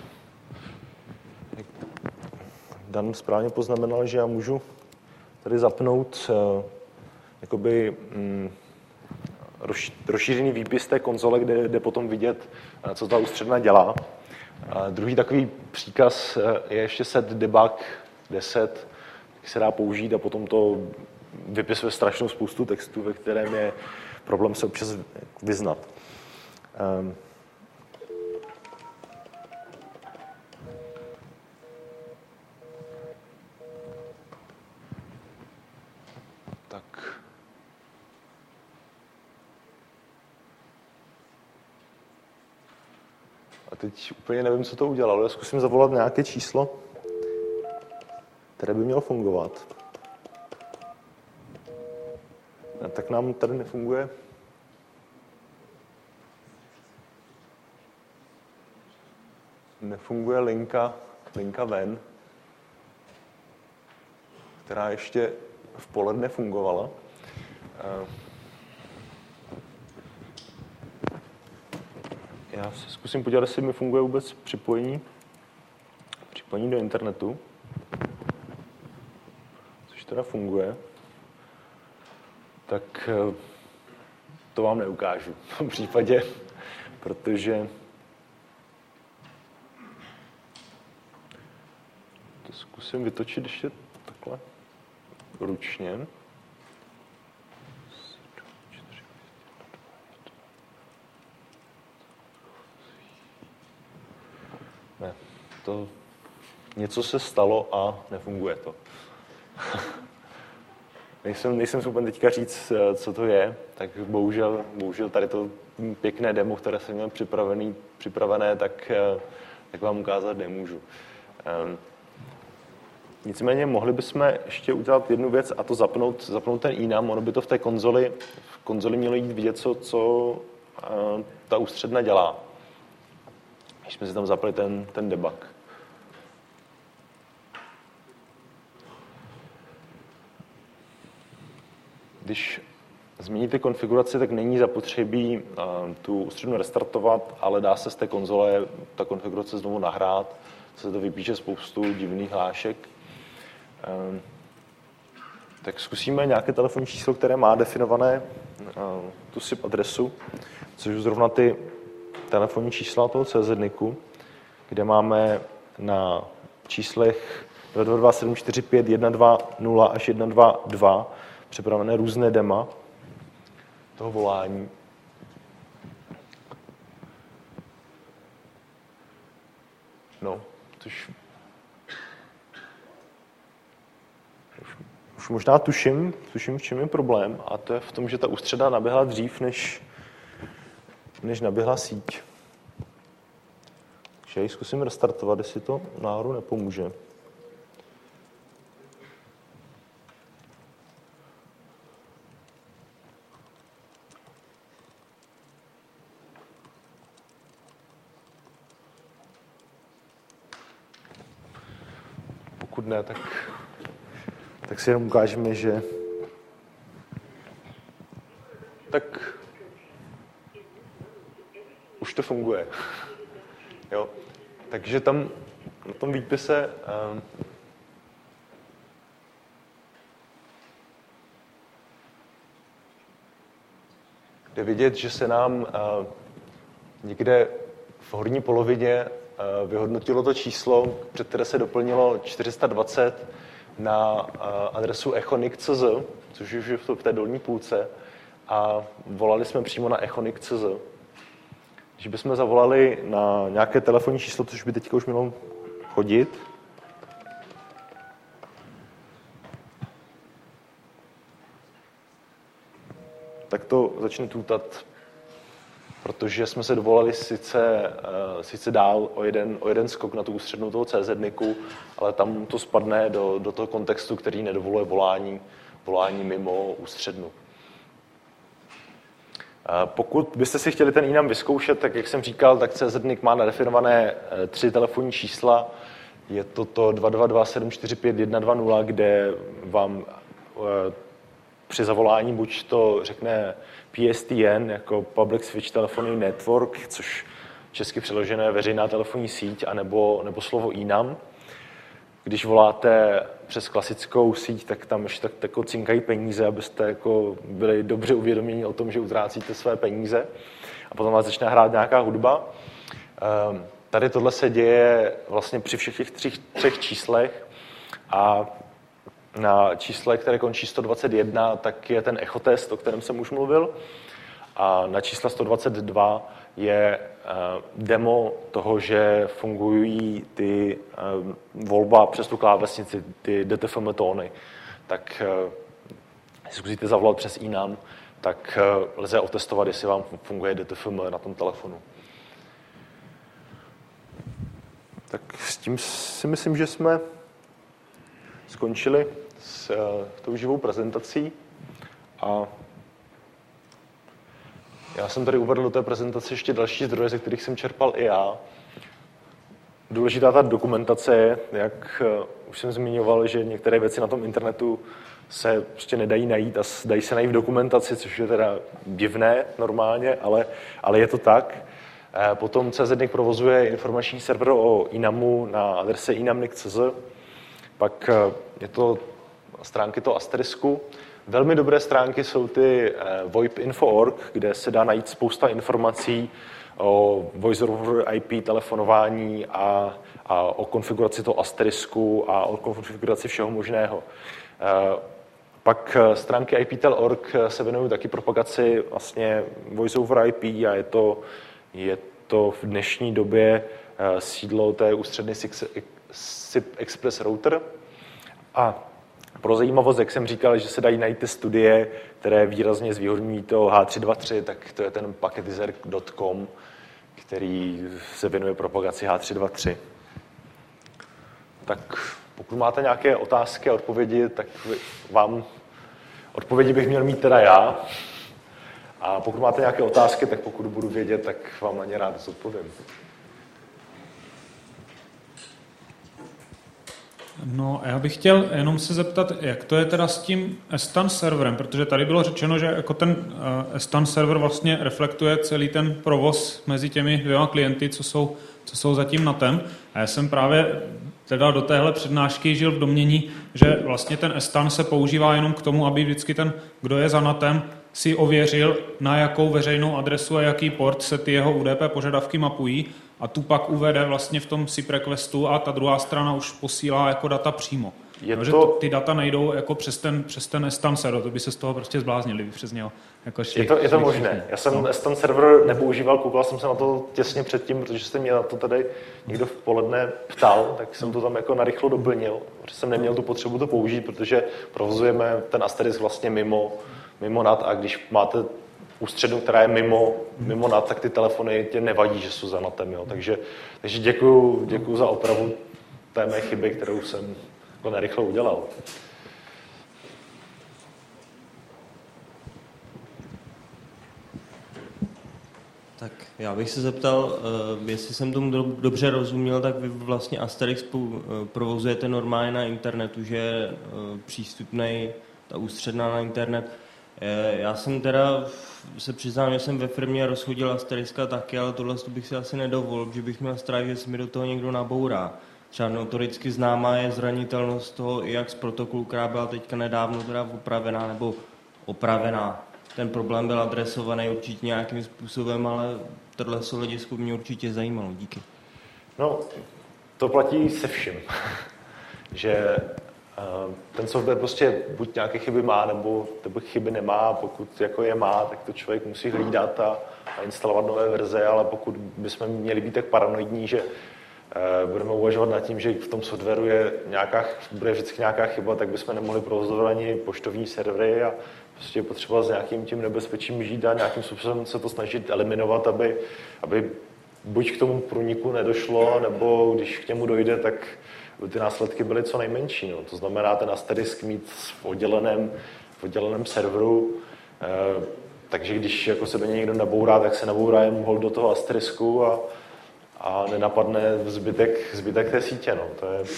Dan správně poznamenal, že já můžu tady zapnout uh, jakoby um, rozšířený výpis té konzole, kde, kde potom vidět, uh, co ta ústředna dělá. A druhý takový příkaz je ještě set debug deset, který se dá použít a potom to vypisuje strašnou spoustu textů, ve kterém je problém se občas vyznat. Um, tak. A teď úplně nevím, co to udělalo. Já zkusím zavolat nějaké číslo, které by mělo fungovat. A tak nám tady nefunguje. Nefunguje linka, linka ven, která ještě v poledne fungovala. Já se zkusím podívat, jestli mi funguje vůbec připojení, připojení do internetu, což teda funguje. Tak to vám neukážu v tom případě, protože to zkusím vytočit ještě takhle ručně. Ne, to něco se stalo a nefunguje to. Nejsem, nejsem schopen teďka říct, co to je, tak bohužel, bohužel tady to pěkné demo, které jsem měl připravený, připravené, tak, tak vám ukázat nemůžu. Um, nicméně mohli bychom ještě udělat jednu věc a to zapnout, zapnout ten Inam. Ono by to v té konzoli, v konzoli mělo jít vidět, co, co uh, ta ústředna dělá. Když jsme si tam zapli ten, ten debug. Když změníte konfiguraci, tak není zapotřebí uh, tu ústřednu restartovat, ale dá se z té konzole ta konfigurace znovu nahrát, se to vypíše spoustu divných hlášek. Uh, tak zkusíme nějaké telefonní číslo, které má definované uh, tu S I P adresu, což jsou zrovna ty telefonní čísla toho C Z N I C u, kde máme na číslech dva dva dva sedm čtyři pět jedna dva nula až jedna dva dva připravené různé dema toho volání. No, což už, už možná tuším, tuším, v čem je problém, a to je v tom, že ta ústředa naběhla dřív, než, než naběhla síť. Takže ji zkusím restartovat, jestli to náhodou nepomůže. Pokud ne, tak, tak si jenom ukážeme, že tak už to funguje. Jo. Takže tam na tom výpise jde vidět, že se nám někde v horní polovině vyhodnotilo to číslo, před které se doplnilo čtyři sta dvacet na adresu echonik tečka cz, což už je v té dolní půlce, a volali jsme přímo na echonik tečka cz. Když bychom zavolali na nějaké telefonní číslo, což by teďka už mělo chodit, tak to začne tutat, protože jsme se dovolali sice, uh, sice dál o jeden, o jeden skok na tu ústřednou toho CZNIKu, ale tam to spadne do, do toho kontextu, který nedovoluje volání, volání mimo ústřednu. Pokud byste si chtěli ten jinam vyzkoušet, tak jak jsem říkal, tak CZNIK má nadefinované tři telefonní čísla. Je to to dva dva dva sedm čtyři pět jedna dva nula, kde vám při zavolání buď to řekne P S T N jako Public Switch Telephony Network, což česky přeložené veřejná telefonní síť, anebo, nebo slovo jinam. Když voláte přes klasickou síť, tak tam ještě tak, tak cinkají peníze, abyste jako byli dobře uvědoměni o tom, že utrácíte své peníze. A potom vás začne hrát nějaká hudba. Tady tohle se děje vlastně při všech těch třích, třech číslech. A na čísle, které končí sto dvacet jedna, tak je ten echotest, o kterém jsem už mluvil. A na čísla sto dvacet dva je demo toho, že fungují ty volba přes tu klávesnici, ty D T F M tóny. Tak když zkusíte zavolat přes jinam, tak lze otestovat, jestli vám funguje D T F M na tom telefonu. Tak s tím si myslím, že jsme skončili s tou živou prezentací. A já jsem tady uvedl do té prezentace ještě další zdroje, ze kterých jsem čerpal i já. Důležitá ta dokumentace je, jak už jsem zmiňoval, že některé věci na tom internetu se prostě nedají najít a dají se najít v dokumentaci, což je teda divné normálně, ale, ale je to tak. Potom CZNIK provozuje informační server o inamu na adrese inamnik tečka cz. Pak je to stránky toho asterisku. Velmi dobré stránky jsou ty VoIP info tečka org, kde se dá najít spousta informací o voice over I P telefonování a, a o konfiguraci toho asterisku a o konfiguraci všeho možného. Pak stránky I P tel tečka org se věnují taky propagaci vlastně voice over I P a je to, je to v dnešní době sídlo té ústředny S I P Express Router. A pro zajímavost, jak jsem říkal, že se dají najít ty studie, které výrazně zvýhodňují to H tři dva tři, tak to je ten packetizer tečka com, který se věnuje propagaci H tři dva tři. Tak pokud máte nějaké otázky a odpovědi, tak vám odpovědi bych měl mít teda já. A pokud máte nějaké otázky, tak pokud budu vědět, tak vám na ně rád zodpovím. No, já bych chtěl jenom se zeptat, jak to je teda s tím S T A N serverem, protože tady bylo řečeno, že jako ten S T A N server vlastně reflektuje celý ten provoz mezi těmi dvěma klienty, co jsou, co jsou zatím NATem. A já jsem právě teda do téhle přednášky žil v domnění, že vlastně ten S T A N se používá jenom k tomu, aby vždycky ten, kdo je za NATem, si ověřil, na jakou veřejnou adresu a jaký port se ty jeho U D P požadavky mapují, a tu pak uvede vlastně v tom S I P requestu a ta druhá strana už posílá jako data přímo. Je no, to... že to, ty data nejdou jako přes ten, přes ten S T A N server, to by se z toho prostě zbláznili přes něho. Jako šli, je to, je to šli, možné. Šli. Já jsem no. S T A N server nepoužíval, koukal jsem se na to těsně předtím, protože jste mě na to tady někdo v poledne ptal, tak jsem to tam jako narychlo doplnil, protože jsem neměl tu potřebu to použít, protože provozujeme ten asterisk vlastně mimo, mimo NAT a když máte ústřednu, která je mimo, mimo NAT, tak ty telefony tě nevadí, že jsou za NATem. Jo. Takže, takže děkuju, děkuju za opravu té mé chyby, kterou jsem jako nerychle udělal. Tak já bych se zeptal, jestli jsem tomu dobře rozuměl, tak vy vlastně Asterix provozujete normálně na internetu, že je přístupný ta ústředna na internet. Já jsem teda se přiznám, že jsem ve firmě rozchodil Asteriska taky, ale tohle bych si asi nedovolil, že bych měl strach, že se mi do toho někdo nabourá. Třeba notoricky známá je zranitelnost toho i jak z protokolu, která byla teďka nedávno teda opravená nebo opravená. ten problém byl adresovaný určitě nějakým způsobem, ale tohle hledisko mě určitě zajímalo. Díky. No, to platí se vším. Že ten software prostě buď nějaké chyby má, nebo, nebo chyby nemá. Pokud jako je má, tak to člověk musí hlídat a, a instalovat nové verze, ale pokud bychom měli být tak paranoidní, že uh, budeme uvažovat nad tím, že v tom softwaru je nějaká, bude vždycky nějaká chyba, tak bychom nemohli provozovat ani poštovní servery a prostě je potřeba s nějakým tím nebezpečím žít a nějakým způsobem se to snažit eliminovat, aby, aby buď k tomu průniku nedošlo, nebo když k němu dojde, tak ty následky byly co nejmenší. No. To znamená ten asterisk mít v odděleném, v odděleném serveru, eh, takže když jako se do něj někdo nabourá, tak se nabourá jen hold do toho asterisku a, a nenapadne zbytek, zbytek té sítě. No. To je...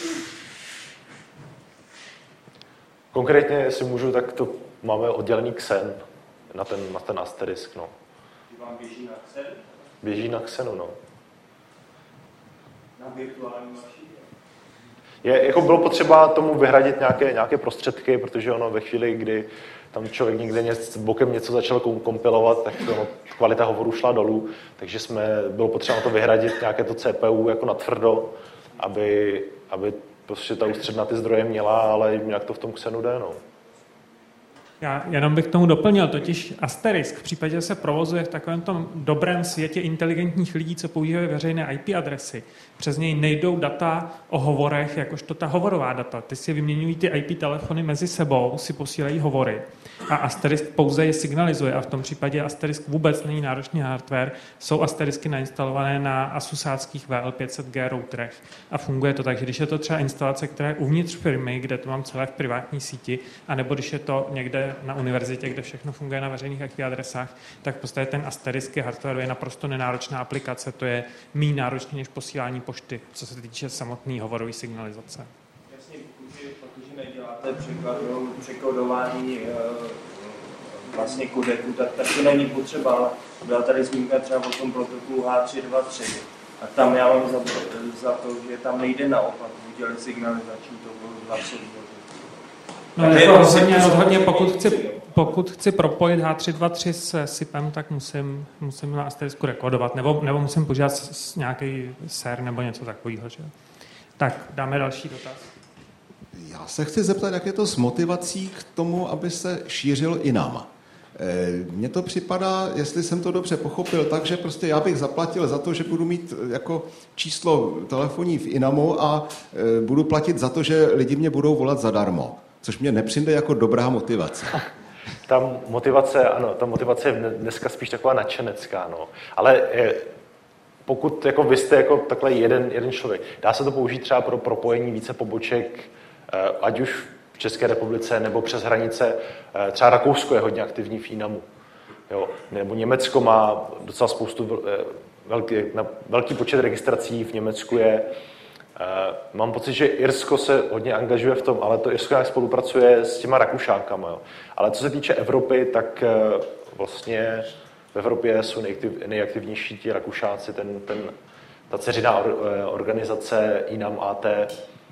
Konkrétně, jestli můžu, tak to máme oddělený Xen na ten, na ten asterisk. No. Vám běží na Xen? Běží na Xenu, no. Na virtuální mašině? Je, jako bylo potřeba tomu vyhradit nějaké, nějaké prostředky, protože ono ve chvíli, kdy tam člověk někde něco, bokem něco začal kompilovat, tak ono, kvalita hovoru šla dolů, takže jsme, bylo potřeba na to vyhradit nějaké to C P U jako natvrdo, aby, aby prostě ta ústředna ty zdroje měla, ale nějak to v tom Xenu jde, no. Já jenom bych k tomu doplnil, totiž asterisk v případě, že se provozuje v takovém tom dobrém světě inteligentních lidí, co používají veřejné I P adresy. Přes něj nejdou data o hovorech, jakožto ta hovorová data. Ty si vyměňují ty I P telefony mezi sebou, si posílají hovory a asterisk pouze je signalizuje a v tom případě asterisk vůbec není náročný hardware. Jsou asterisky nainstalované na asusáckých V L pět set G routerech a funguje to tak, že když je to třeba instalace, která je uvnitř firmy, kde to mám celé v privátní síti, anebo když je to někde na univerzitě, kde všechno funguje na veřejných I P adresách, tak v podstatě ten asterisk je hardware je naprosto nenáročná aplikace, to je méně náročné než posílání pošty, co se týče samotné hovorové signalizace. Jasně, protože neděláte překodování vlastně kodeku, tak, tak to není potřeba, ale byla tady zmínka třeba o tom protokolu H tři dva tři a tam já mám za, za to, že tam nejde naopak udělat signalizační, to bylo hlasový. No, jako rozhodně, rozhodně pokud, chci, pokud chci propojit H tři dva tři s SIPem, tak musím, musím na asterisku rekodovat, nebo, nebo musím požádat s, s nějaký sér nebo něco takového. Že? Tak, dáme další dotaz. Já se chci zeptat, jak je to s motivací k tomu, aby se šířil i nám. Mně to připadá, jestli jsem to dobře pochopil, tak, že prostě já bych zaplatil za to, že budu mít jako číslo telefonní v Inamu a budu platit za to, že lidi mě budou volat zadarmo. Což mě nepřijde jako dobrá motivace. Ta motivace, ano, ta motivace je dneska spíš taková nadšenecká, no. Ale je, pokud jako vy jste jako takhle jeden, jeden člověk, dá se to použít třeba pro propojení více poboček, ať už v České republice nebo přes hranice. Třeba Rakousko je hodně aktivní v Inamu. Jo. Nebo Německo má docela spoustu, velký, velký počet registrací v Německu je. Mám pocit, že Irsko se hodně angažuje v tom, ale to Irsko nějak spolupracuje s těma Rakušánkama. Jo. Ale co se týče Evropy, tak vlastně v Evropě jsou nejaktiv, nejaktivnější ti Rakušáci, ten, ten, ta dceřiná or, organizace Inam A T.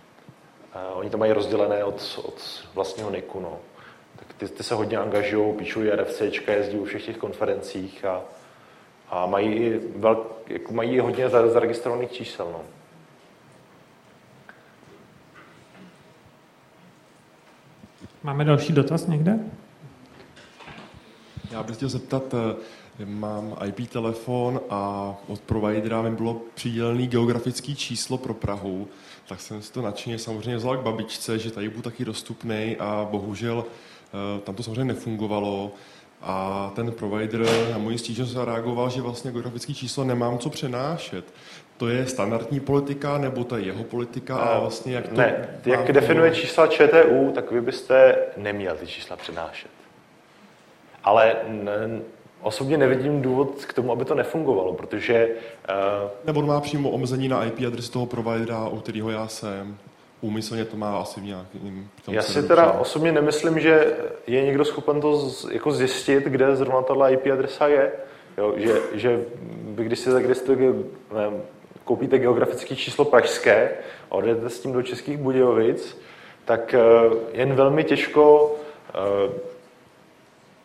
Oni to mají rozdělené od, od vlastního niku. No. Tak ty, ty se hodně angažují, píšou RFCčka, jezdí u všech těch konferencích a, a mají, velk, jako mají hodně zaregistrovaných čísel. No. Máme další dotaz někde? Já bych chtěl zeptat, mám I P telefon a od providera mi bylo přidělené geografické číslo pro Prahu, tak jsem si to nadšeně samozřejmě vzal k babičce, že tady budu taky dostupný a bohužel tam to samozřejmě nefungovalo a ten provider na moji stížnost zareagoval, že vlastně geografické číslo nemám co přenášet. To je standardní politika, nebo to je jeho politika a vlastně jak to... Ne, jak definuje čísla ČTÚ, tak vy byste neměl ty čísla přenášet. Ale ne, osobně nevidím důvod k tomu, aby to nefungovalo, protože... Uh, nebo má přímo omezení na I P adres toho providera, u kterého já jsem. Úmyslně to má asi v nějakým... Já si teda třeba. osobně nemyslím, že je někdo schopen to z, jako zjistit, kde zrovna tato I P adresa je. Jo, že, že vy, když si zaregistrujete, nevím, koupíte geografické číslo pražské a odjedete s tím do Českých Budějovic, tak uh, jen velmi těžko uh,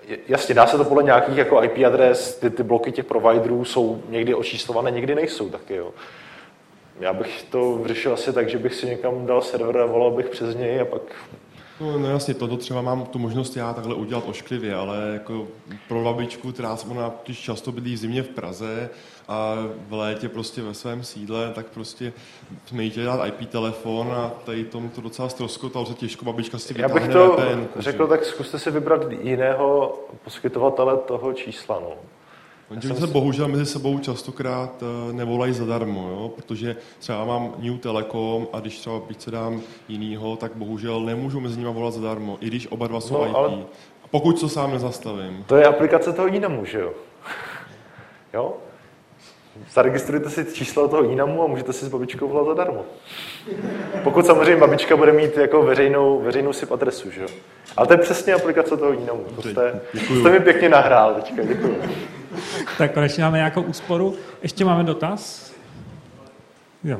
jasně, dá se to podle nějakých jako I P adres, ty, ty bloky těch providerů jsou někdy očíslované, někdy nejsou taky, jo. Já bych to řešil asi tak, že bych si někam dal server a volal bych přes něj a pak... No, no jasně, toto třeba mám tu možnost já takhle udělat ošklivě, ale jako pro babičku, která ona když často bydlí v zimě v Praze a v létě prostě ve svém sídle, tak prostě jsme jí chtěli dát I P telefon a tady tom to docela ztroskotalo, se těžko babička si vytáhne. Já bych to V P N, řekl, že? Tak zkuste si vybrat jiného poskytovatele toho čísla, no. Oni se si... bohužel mezi sebou častokrát nevolají zadarmo, jo? Protože třeba mám New Telecom a když třeba se dám jinýho, tak bohužel nemůžu mezi nimi volat zadarmo, i když oba dva jsou no, I P. Ale... Pokud to sám nezastavím. To je aplikace toho Inamu, že jo? Jo? Zaregistrujte si číslo toho Inamu a můžete si s babičkou volat zadarmo. Pokud samozřejmě babička bude mít jako veřejnou, veřejnou S I P adresu, že jo? Ale to je přesně aplikace toho Inamu. To jste, to jste mi pěkně nahrál teďka, děkuji. Tak konečně máme nějakou úsporu. Ještě máme dotaz? Jo.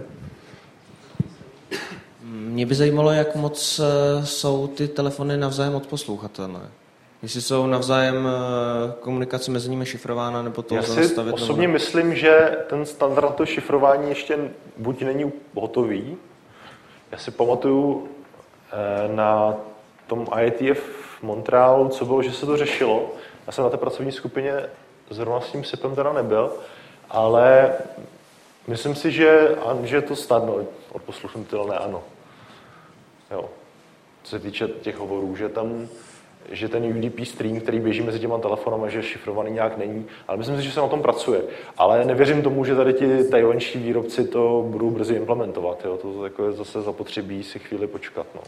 Mě by zajímalo, jak moc jsou ty telefony navzájem odposlouchatelné. Jestli jsou navzájem komunikace mezi nimi šifrována, nebo to lze nastavit? Já si osobně nebo... myslím, že ten standard to šifrování ještě buď není hotový. Já si pamatuju na tom I A T F v Montrealu, co bylo, že se to řešilo. Já jsem na té pracovní skupině zrovna s tím S I Pem teda nebyl, ale myslím si, že, že to snadno odposlušnutelné, ano. Jo. Co se týče těch hovorů, že tam, že ten U D P stream, který běží mezi těma telefonama, že šifrovaný nějak není, ale myslím si, že se na tom pracuje. Ale nevěřím tomu, že tady ti tajvanští výrobci to budou brzy implementovat. Jo. To jako je zase zapotřebí si chvíli počkat. No.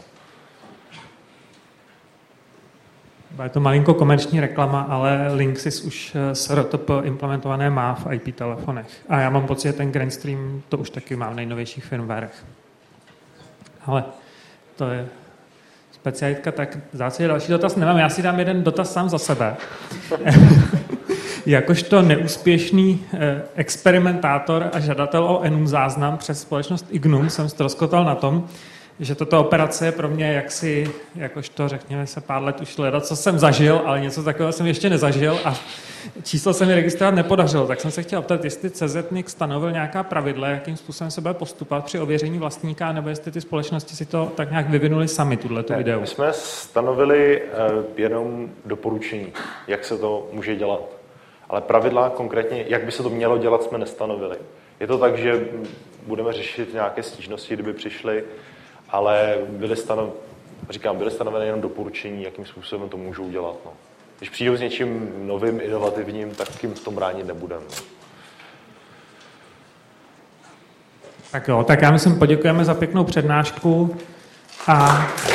Je to malinko komerční reklama, ale Linksys už s R T P implementované má v I P telefonech. A já mám pocit, že ten Grandstream to už taky má v nejnovějších firmwarech. Ale to je specialitka, tak v zásadě další dotaz nemám. Já si dám jeden dotaz sám za sebe. Jakožto neúspěšný experimentátor a žadatel o Enum záznam přes společnost Ignum jsem ztroskotal na tom, že tato operace je pro mě jaksi, jakožto řekněme se pár let už hledat, co jsem zažil, ale něco takového jsem ještě nezažil a číslo se mi registrovat nepodařilo. Tak jsem se chtěl ptat, jestli C Z N I C stanovil nějaká pravidla, jakým způsobem se bude postupovat při ověření vlastníka, nebo jestli ty společnosti si to tak nějak vyvinuli sami, tuhletu videu. My jsme stanovili uh, jenom doporučení, jak se to může dělat. Ale pravidla konkrétně, jak by se to mělo dělat, jsme nestanovili. Je to tak, že budeme řešit nějaké stížnosti, kdyby přišly, ale byly, stanov, říkám, byly stanoveny jenom doporučení, jakým způsobem to můžou dělat. No. Když přijdou s něčím novým, inovativním, tak jim v tom bránit nebudeme. No. Tak jo, tak já myslím, poděkujeme za pěknou přednášku a